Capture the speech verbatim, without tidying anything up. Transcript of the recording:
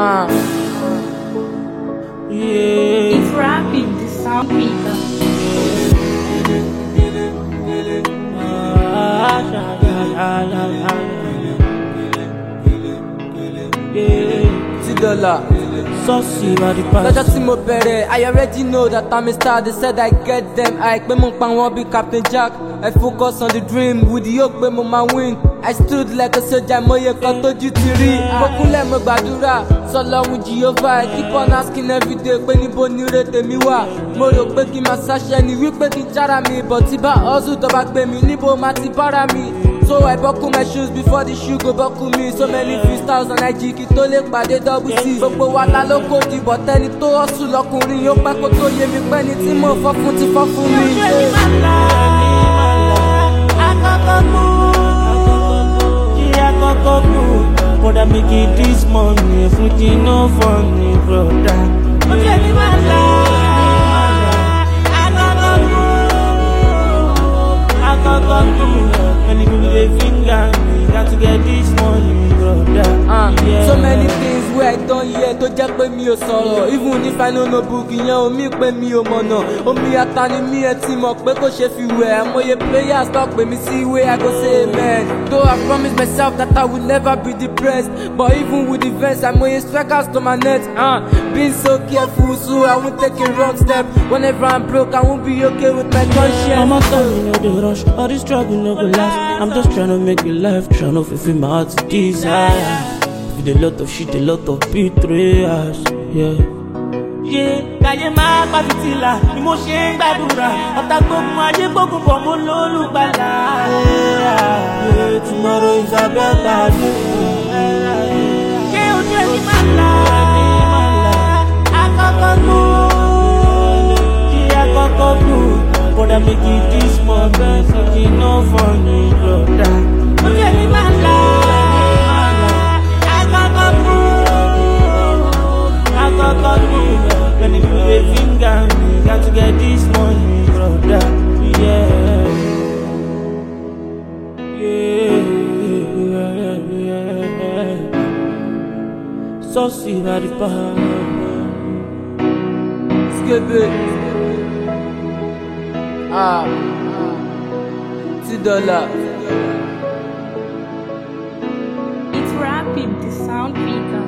Uh. Yeah. It's rapping, the sound maker. T dollar. Saucy body pass. Lọ́jọ́ tí mo bẹ̀rẹ̀, I already know that I'm a star. They said I get them. Àìpé mo pa wọ́n bí Captain Jack. I focus on the dream. With the hope pé mo máa win. I stood like a soldier. Mo yẹ kan tójú ti rí. Mo kúnlẹ̀ mo gbàdúrà. Sọlọ́run Jehovah. I keep on asking every day pé níbo ni ire tèmi wà. Mo rò pé kí n máa ṣàṣẹ ni wípé kí n jára mi. But tí bá hustle tó bá gbé mi níbo máa ti bára mi. So I buckle my shoes before the shoe go buckle me. So many freestyles on I G kí tó lè pàdé double C. Gbogbo wa la ló kó di but ẹni tó hustle lọkùnrin yóò pẹ́ kó tó yé mi pẹ́ ni tí mo fọ́ fún ti fọ́ fún mi. Ojú ẹni máa la àkọ́kọ́ kú, kí àkọ́kọ́ kú. Brother make it this money, Fuji no funny brother. Ojú ẹni máa la àkọ́kọ́ kú, àkọ́kọ́ kú. Many people dey finger me, got to get this money brother. Uh, yeah. So many things wey I don hear tó jẹ́ pé mi ò sọ̀rọ̀. Even if I no know book ìyẹn omi pé mi ò mọ̀nà. Omi ata ni mi ẹ ti mọ̀ pé kò ṣe fi wẹ̀. Àmọye players talk pé mi sí ìwé I go say amen. Though I promise myself that I will never be depressed. But even with the verse, àmọye strikers to my net. Uh, being so careful so I won't take a wrong step. Whenever I'm broke I won't be okay with my conscience. Mama tell me no dey rush, all this struggle no go last. I'm just trying to make it life, trying to fulfill my heart's desire. With a lot of shit, a lot of betrayals, yeah. Yeah, káyé máa pa fìtílà, ni mo ṣe ń gbàdúrà. Ọ̀tá gbógun ayé gbógun bọ̀ mo lólùgbàlà. Yeah, tomorrow is a better day. Ṣé ojú ẹni máa la? Àkọ́kọ́ kú, kí àkọ́kọ́ kú. Brother make it this money, Fuji no funny brother. Ojú ẹni máa la. Àkọ́kọ́ kú, àkọ́kọ́ kú. Many people dey finger me, got to get this money brother. Yeah, yeah, yeah, yeah. Saucy body pass. Skip it. Ah, T dollar. It's rapping, the sound maker.